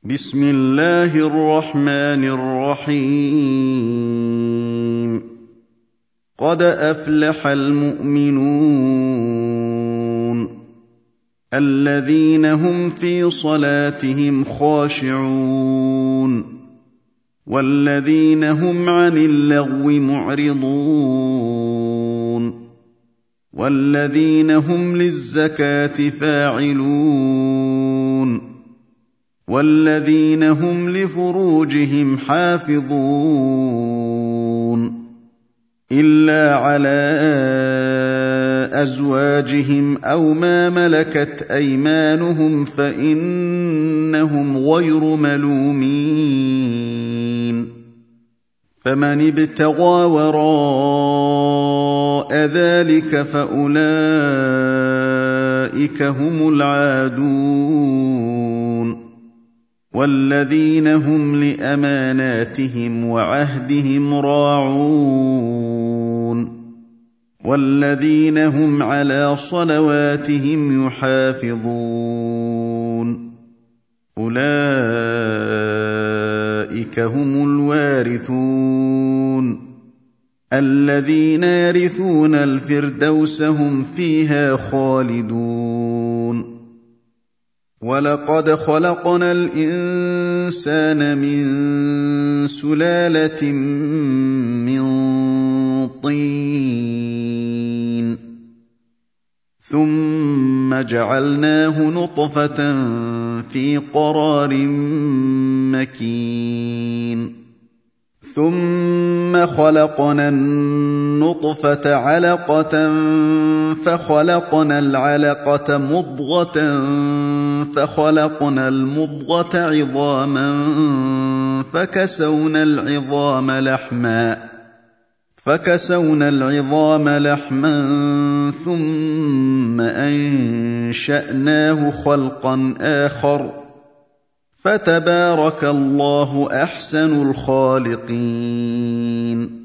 بسم الله الرحمن الرحيم قد أفلح المؤمنون الذين هم في صلاتهم خاشعون والذين هم عن اللغو معرضون والذين هم للزكاة فاعلون والذين هم لفروجهم حافظون إلا على أزواجهم أو ما ملكت أيمانهم فإنهم غير ملومين فمن ابتغى وراء ذلك فأولئك هم العادون والذين هم لأماناتهم وعهدهم راعون والذين هم على صلواتهم يحافظون أولئك هم الوارثون الذين يرثون الفردوس هم فيها خالدون ولقد خلقنا الإنسان من سلالة من طين ثم جعلناه نطفة في قرار مكين ثم خلقنا النطفة علقة فخلقنا العلقة مضغة فخلقنا المضغة عظاما فكسونا العظام لحما ثم أنشأناه خلقا آخر فتبارك الله أحسن الخالقين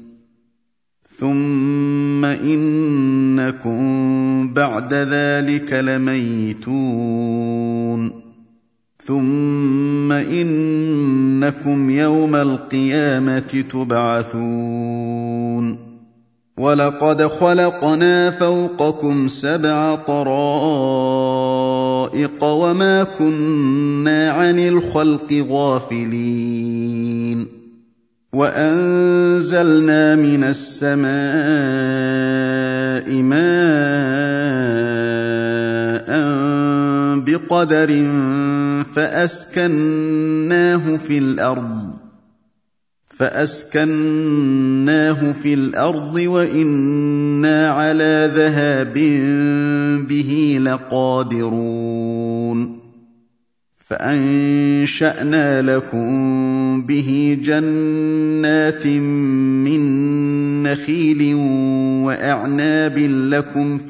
ثم إنكم بعد ذلك لميتون ثم إنكم يوم القيامة تبعثون ولقد خلقنا فوقكم 7 طرائق وما كنا عن الخلق غافلين وأنزلنا من السماء ماء بقدر فأسكناه في الأرض وإنا على ذهاب به لقادرون فأنشأنا لكم به جنات من نخيل وأعناب لكم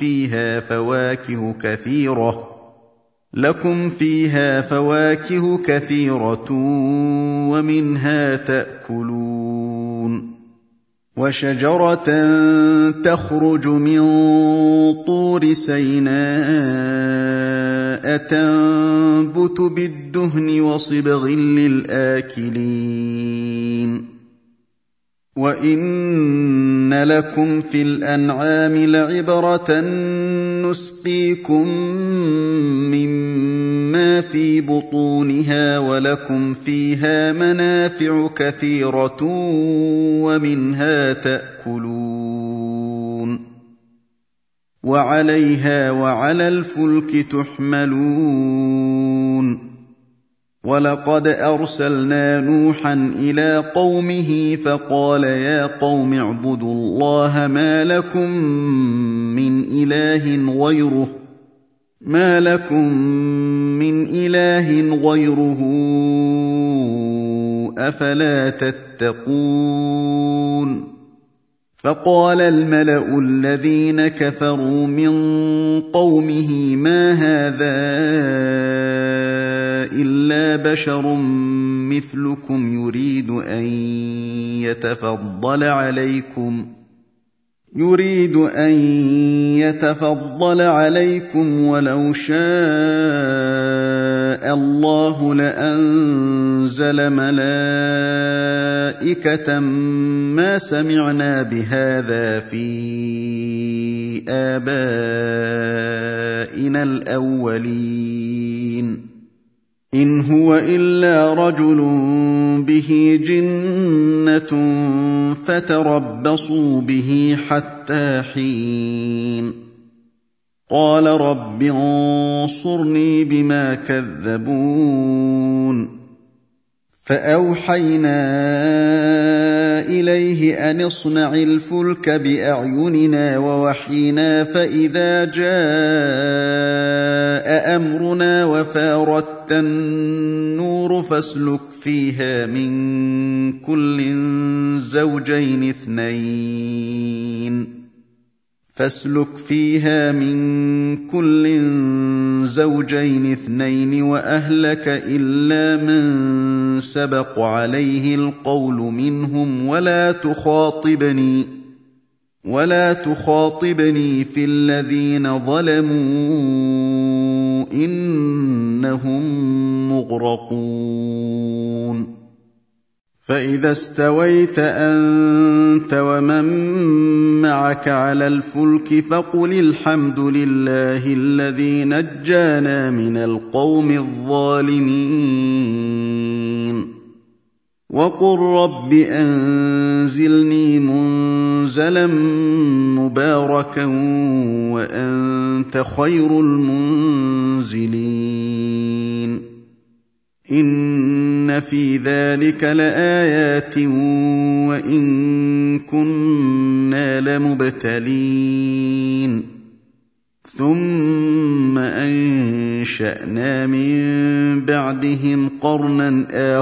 فيها فواكه كثيرة ومنها تأكلون وشجرة تخرج من طور سيناء تنبت بالدهن وصبغ للآكلين وإن لكم في الأنعام لعبرة نسقيكم مما في بطونها ولكم فيها منافع كثيرة ومنها تأكلون وعليها وعلى الفلك تحملون ولقد أرسلنا نوحا إلى قومه فقال يا قوم اعبدوا الله ما لكم من إله غيره أفلا تتقون فقال الملأ الذين كفروا من قومه ما هذا إلا بشر مثلكم يريد أن يتفضل عليكم ولو شاء شاء الله لأنزل ملائكة ما سمعنا بهذا في آبائنا الأولين إن هو إلا رجل به جنة فتربصوا به حتى حين قال رب انصرني بما كذبون فأوحينا إليه أن اصنع الفلك بأعيننا ووحينا فإذا جاء أمرنا وفاردت النور فاسلك فيها من كل زوجين اثنين وأهلك إلا من سبق عليه القول منهم ولا تخاطبني في الذين ظلموا إنهم مغرقون فإذا استويت أنت ومن معك على الفلك فقل الحمد لله الذي نجانا من القوم الظالمين وقل رب أنزلني منزلا مباركا وأنت خير المنزلين إن في ذلك لآيات وإن كنا لمبتلين ثم أنشأنا من بعدهم قرنا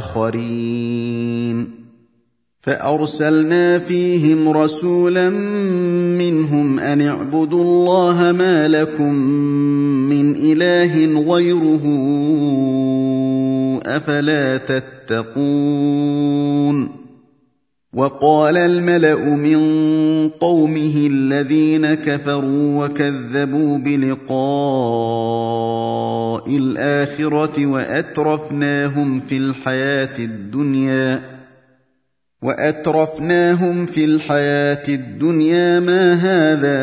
آخرين فأرسلنا فيهم رسولا منهم أن اعبدوا الله ما لكم من إله غيره أفلا تتقون وقال الملأ من قومه الذين كفروا وكذبوا بلقاء الآخرة وأترفناهم في الحياة الدنيا ما هذا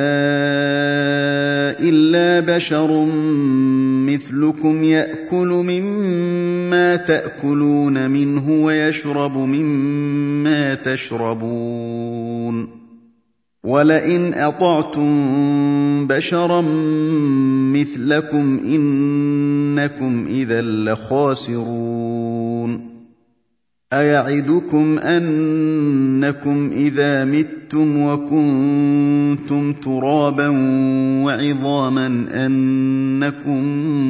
إلا بشر مثلكم يأكل مما تأكلون منه ويشرب مما تشربون ولئن أطعتم بشرا مثلكم إنكم إذا لخاسرون أيعدكم أنكم إذا متم وكنتم ترابا وعظاما أنكم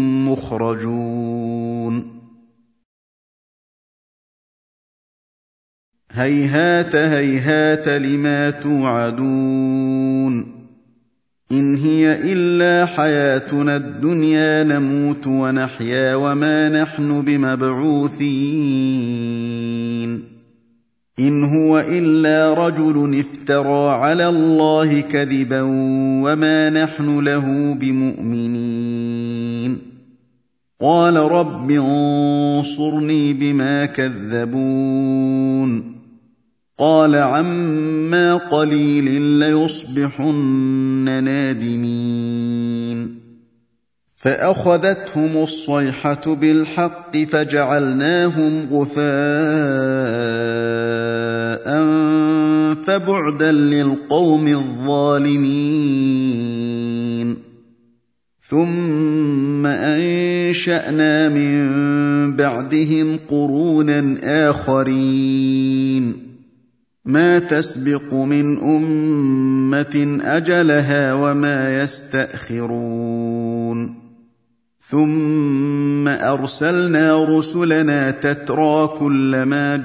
مخرجون هيهات هيهات لما توعدون إن هي إلا حياتنا الدنيا نموت ونحيا وما نحن بمبعوثين إن هو إلا رجل افترى على الله كذبا وما نحن له بمؤمنين قال رب انصرني بما كذبون قال عما قليل ليصبحن نادمين فأخذتهم الصيحة بالحق فجعلناهم غثاء فبعدا للقوم الظالمين ثم أنشأنا من بعدهم قرونا آخرين ما تسبق من أمة أجلها وما يستأخرون ثم أرسلنا رسلنا تترى كلما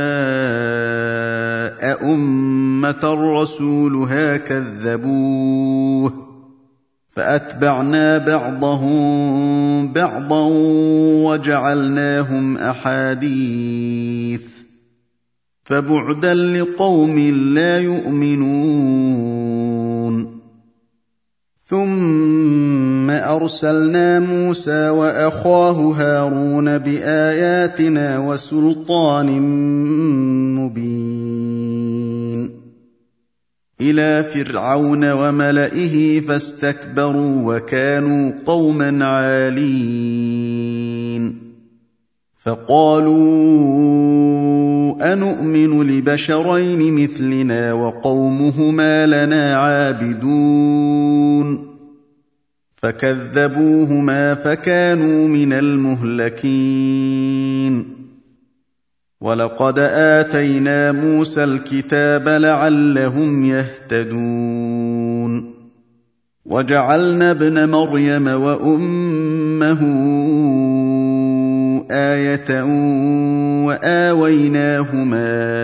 جاء أمة رسولها كذبوه فأتبعنا بعضهم بعضا وجعلناهم أحاديث فبعدا لقوم لا يؤمنون ثم أرسلنا موسى وأخاه هارون بآياتنا وسلطان مبين إلى فرعون وملئه فاستكبروا وكانوا قوما عالين فقالوا أنؤمن لبشرين مثلنا وقومهما لنا عابدون فكذبوهما فكانوا من المهلكين ولقد آتينا موسى الكتاب لعلهم يهتدون وجعلنا ابن مريم وأمه آية وآويناهما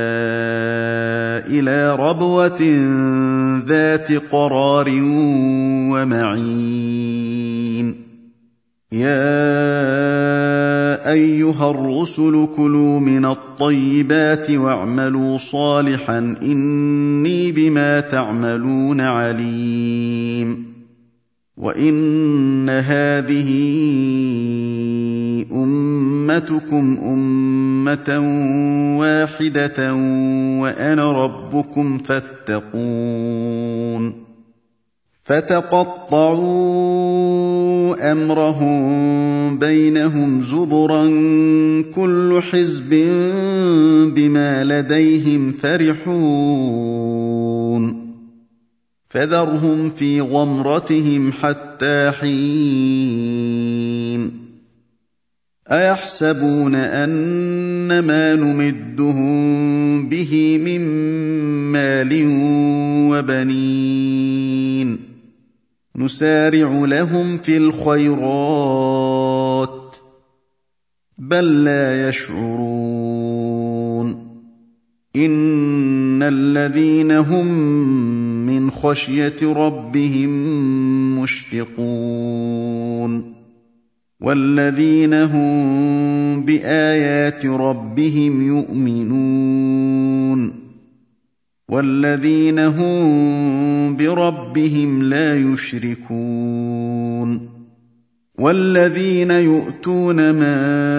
إلى ربوة ذات قرار ومعين يا أيها الرسل كلوا من الطيبات واعملوا صالحا إني بما تعملون عليم وإن هذه أمتكم أمة واحدة وأنا ربكم فاتقون فتقطعوا أمرهم بينهم زبرا كل حزب بما لديهم فرحون فذرهم في غمرتهم حتى حين أيحسبون أن ما نمدهم به من مال وبنين نسارع لهم في الخيرات بل لا يشعرون إن الذين هم من خشية ربهم مشفقون والذين هم بآيات ربهم يؤمنون والذين هم بربهم لا يشركون والذين يؤتون ما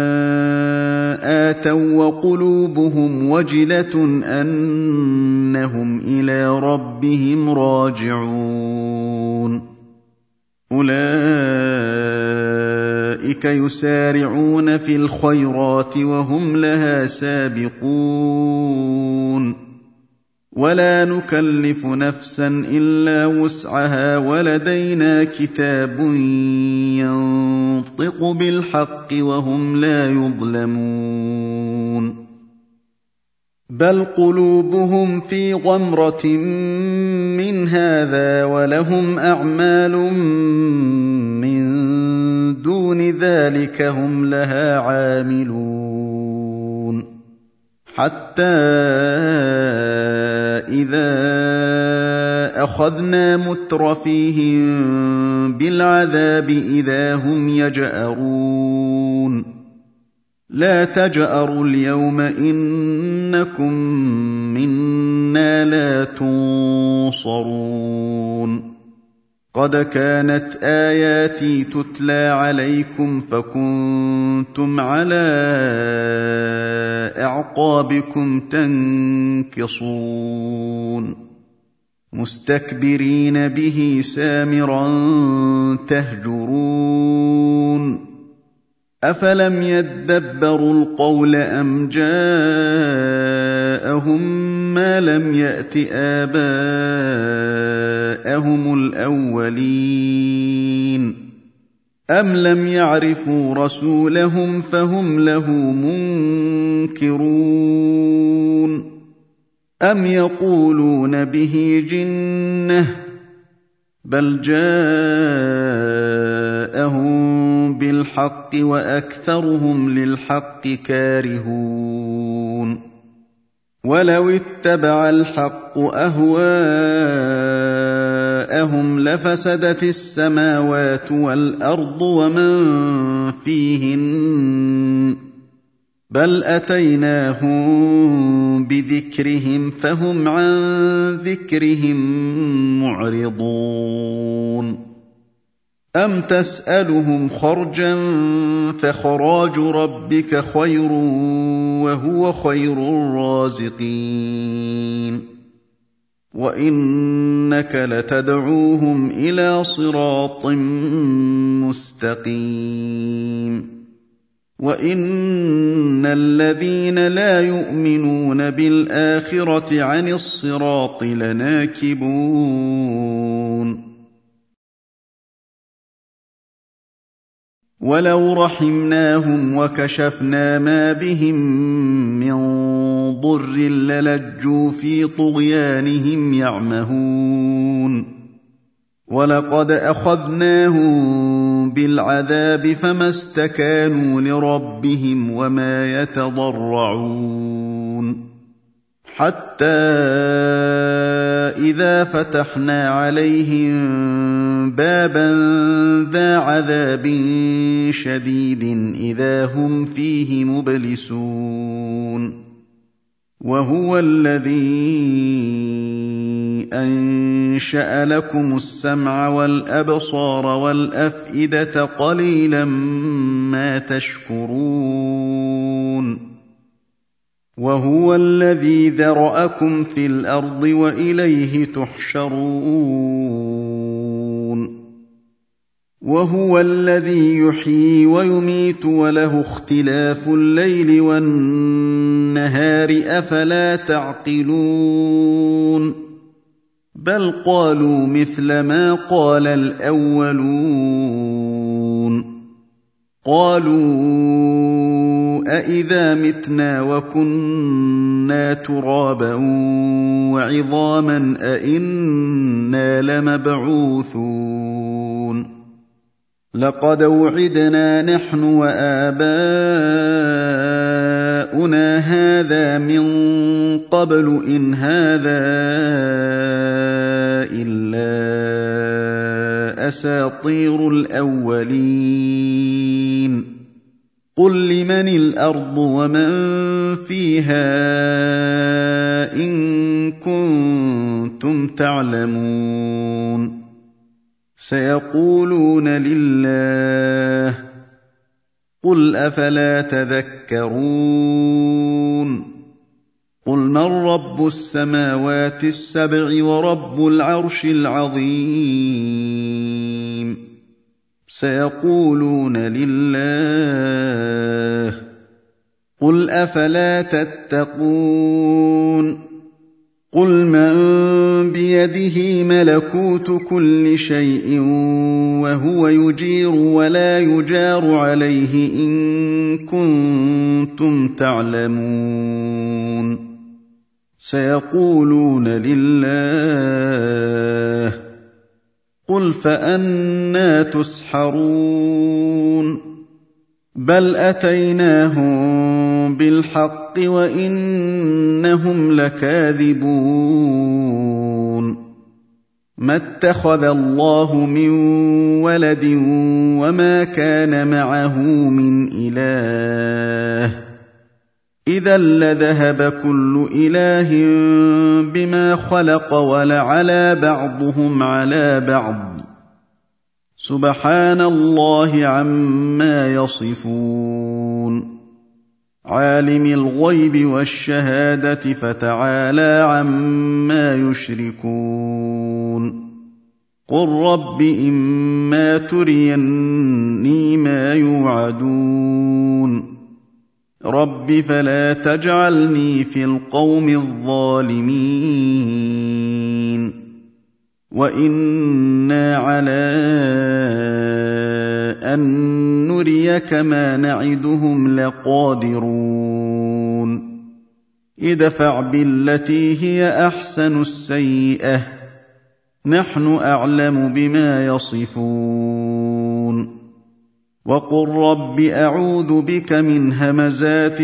آتوا وقلوبهم وجلة أنهم إلى ربهم راجعون أولئك يسارعون في الخيرات وهم لها سابقون ولا نكلف نفسا إلا وسعها ولدينا كتاب ينطق بالحق وهم لا يظلمون بل قلوبهم في غمرة من هذا ولهم أعمال من دون ذلك هم لها عاملون حتى إذا أخذنا مترفيهم بالعذاب إذا هم يجأرون لا تجأروا اليوم إنكم منا لا تنصرون قد كانت آياتي تتلى عليكم فكنتم على أعقابكم تنكصون مستكبرين به سامرا تهجرون أفلم يدبروا القول أم جاءهم ما لم يأت آباءهم الأولين أم لم يعرفوا رسولهم فهم له منكرون أم يقولون به جنة بل جاءهم بالحق وأكثرهم للحق كارهون ولو اتبع الحق أهواءهم لفسدت السماوات والأرض ومن فيهن بل أتيناهم بذكرهم فهم عن ذكرهم معرضون أَمْ تَسْأَلُهُمْ خَرْجًا فَخَرَاجُ رَبِّكَ خَيْرٌ وَهُوَ خَيْرُ الرَّازِقِينَ وَإِنَّكَ لَتَدْعُوهُمْ إِلَىٰ صِرَاطٍ مُّسْتَقِيمٍ وَإِنَّ الَّذِينَ لَا يُؤْمِنُونَ بِالْآخِرَةِ عَنِ الصِّرَاطِ لَنَاكِبُونَ وَلَوْ رَحِمْنَاهُمْ وَكَشَفْنَا مَا بِهِم مِّن ضُرٍّ لَّلَجُّوا فِي طُغْيَانِهِمْ يَعْمَهُونَ وَلَقَدْ أَخَذْنَاهُم بِالْعَذَابِ فَمَا اسْتَكَانُوا لِرَبِّهِمْ وَمَا يَتَضَرَّعُونَ حَتَّىٰ إِذَا فَتَحْنَا عَلَيْهِم بَابًا ذَا عَذَابٍ شَدِيدٍ إِذَا هُمْ فِيهِ مُبْلِسُونَ وَهُوَ الَّذِي أَنشَأَ لَكُمُ السَّمْعَ وَالْأَبْصَارَ وَالْأَفْئِدَةَ قَلِيلًا مَّا تَشْكُرُونَ وَهُوَ الَّذِي ذَرَأَكُمْ فِي الْأَرْضِ وَإِلَيْهِ تُحْشَرُونَ وَهُوَ الَّذِي يُحْيِي وَيُمِيتُ وَلَهُ اخْتِلَافُ اللَّيْلِ وَالنَّهَارِ ۚ أَفَلَا تَعْقِلُونَ بَلْ قَالُوا مِثْلَ مَا قَالَ الْأَوَّلُونَ قَالُوا أَإِذَا مِتْنَا وَكُنَّا تُرَابًا وَعِظَامًا أَإِنَّا لَمَبْعُوثُونَ لَقَدْ وُعِدْنَا نَحْنُ وَآبَاؤُنَا هَٰذَا مِن قَبْلُ إِنْ هَٰذَا إِلَّا أَسَاطِيرُ الْأَوَّلِينَ قُل لِّمَنِ الْأَرْضُ وَمَن فِيهَا إِن كُنتُمْ تَعْلَمُونَ سَيَقُولُونَ لِلَّهِ قُلْ أَفَلَا تَذَكَّرُونَ قُلْ مَن رَّبُّ السَّمَاوَاتِ السَّبْعِ وَرَبُّ الْعَرْشِ الْعَظِيمِ سَيَقُولُونَ لِلَّهِ قُلْ أَفَلَا تَتَّقُونَ قُلْ مَن بِيَدِهِ مَلَكُوتُ كُلِّ شَيْءٍ وَهُوَ يُجِيرُ وَلَا يُجَارُ عَلَيْهِ إِن كُنتُمْ تَعْلَمُونَ سَيَقُولُونَ لِلَّهِ قُلْ فَأَنَّىٰ تُسْحَرُونَ بَلْ أَتَيْنَاهُم بِالْحَقِّ وَإِنَّهُمْ لَكَاذِبُونَ مَا اتَّخَذَ اللَّهُ مِن وَلَدٍ وَمَا كَانَ مَعَهُ مِنْ إِلَٰهٍ إِذًا لَّذَهَبَ كُلُّ إِلَٰهٍ بِمَا خَلَقَ وَلَعَلَا بَعْضُهُمْ عَلَىٰ بَعْضٍ سُبْحَانَ اللَّهِ عَمَّا يَصِفُونَ عَالِمِ الْغَيْبِ وَالشَّهَادَةِ فَتَعَالَىٰ عَمَّا يُشْرِكُونَ قُل رَّبِّ إِمَّا تُرِيَنِّي مَا يُوعَدُونَ رَبِّ فَلَا تَجْعَلْنِي فِي الْقَوْمِ الظَّالِمِينَ وَإِنَّا عَلَىٰ أَن نُّرِيَكَ مَا نَعِدُهُمْ لَقَادِرُونَ ادْفَعْ بِالَّتِي هِيَ أَحْسَنُ السَّيِّئَةَ نَحْنُ أَعْلَمُ بِمَا يَصِفُونَ وَقُل رَّبِّ أَعُوذُ بِكَ مِنْ هَمَزَاتِ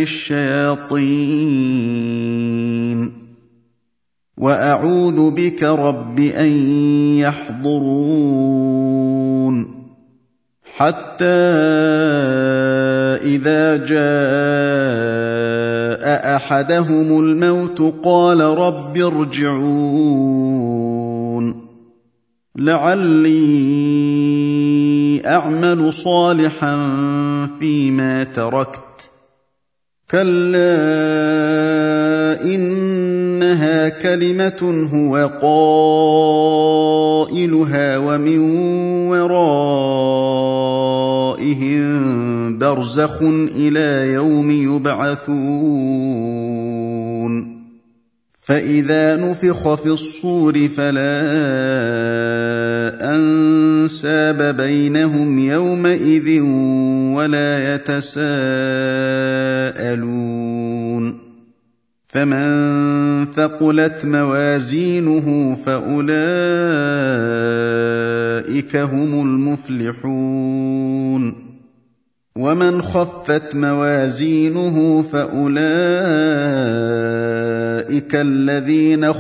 الشَّيَاطِينِ وَأَعُوذُ بِكَ رَبِّ أَن يَحْضُرُونِ حَتَّىٰ إِذَا جَاءَ أَحَدَهُمُ الْمَوْتُ قَالَ رَبِّ ارْجِعُونِ لعلي أعمل صالحا فيما تركت كلا إنها كلمة هو قائلها ومن ورائهم برزخ إلى يوم يبعثون فإذا نفخ في الصور فلا أنساب بينهم يومئذ ولا يتساءلون فمن ثقلت موازينه فأولئك هم المفلحون ومن خفت موازينه فأولئك الذين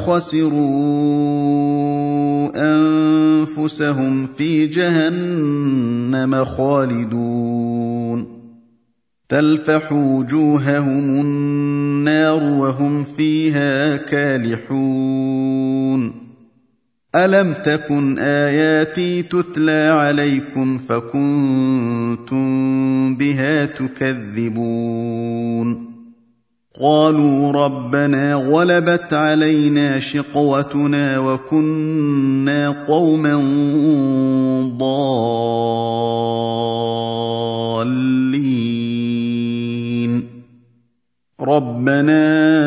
خسروا أنفسهم في جهنم خالدون تلفح وجوههم النار وهم فيها كالحون ألم تكن آياتي تتلى عليكم فكنتم بها تكذبون قالوا ربنا غلبت علينا شقوتنا وكنا قوما ضالين ربنا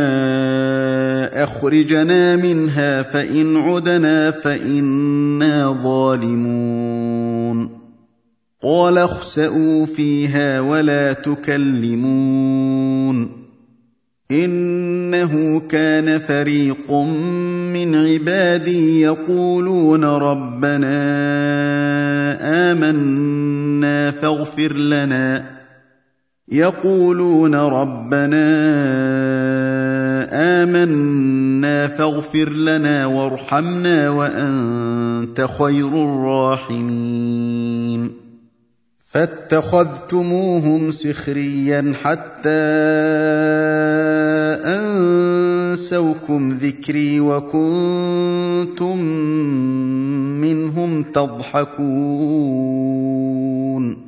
أخرجنا منها فإن عدنا فإنا ظالمون قال اخسئوا فيها ولا تكلمون إنه كان فريق من عبادي يقولون ربنا آمنا فاغفر لنا وارحمنا وأنت خير الراحمين فاتخذتموهم سخريا حتى أنسوكم ذكري وكنتم منهم تضحكون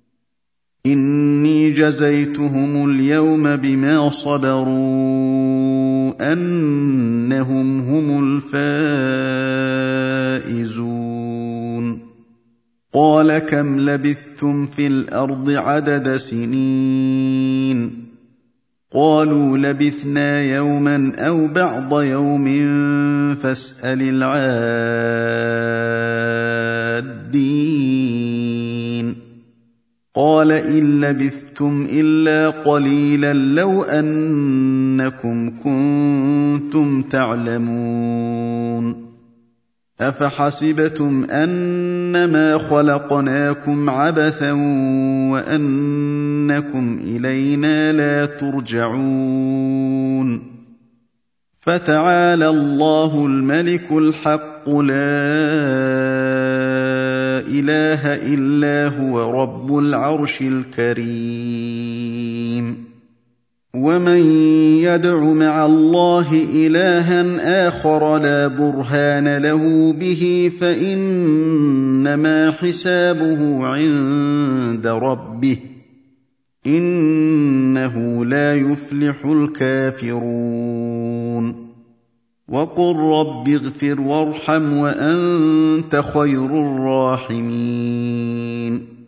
إني جزيتهم اليوم بما صبروا أنهم هم الفائزون قال كم لبثتم في الأرض عدد سنين قالوا لبثنا يوما أو بعض يوم فاسأل العادين قال إن لبثتم إلا قليلا لو أنكم كنتم تعلمون أفحسبتم أنما خلقناكم عبثا وأنكم إلينا لا ترجعون فتعالى الله الملك الحق لا إله إلا هو رب العرش الكريم ومن يدع مع الله إلها آخر لا برهان له به فإنما حسابه عند ربه إنه لا يفلح الكافرون وقل رب اغفر وارحم وأنت خير الراحمين